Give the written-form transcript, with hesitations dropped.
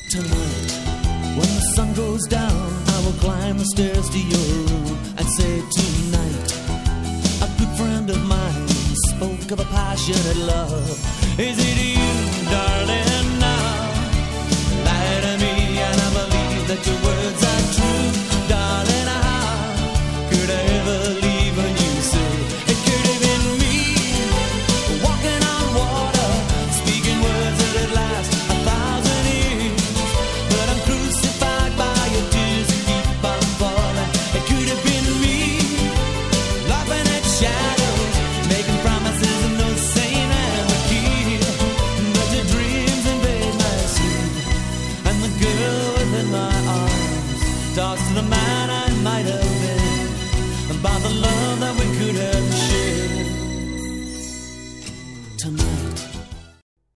Tonight, when the sun goes down, I will climb the stairs to your room and say tonight. A good friend of mine spoke of a passionate love. Is it you, darling?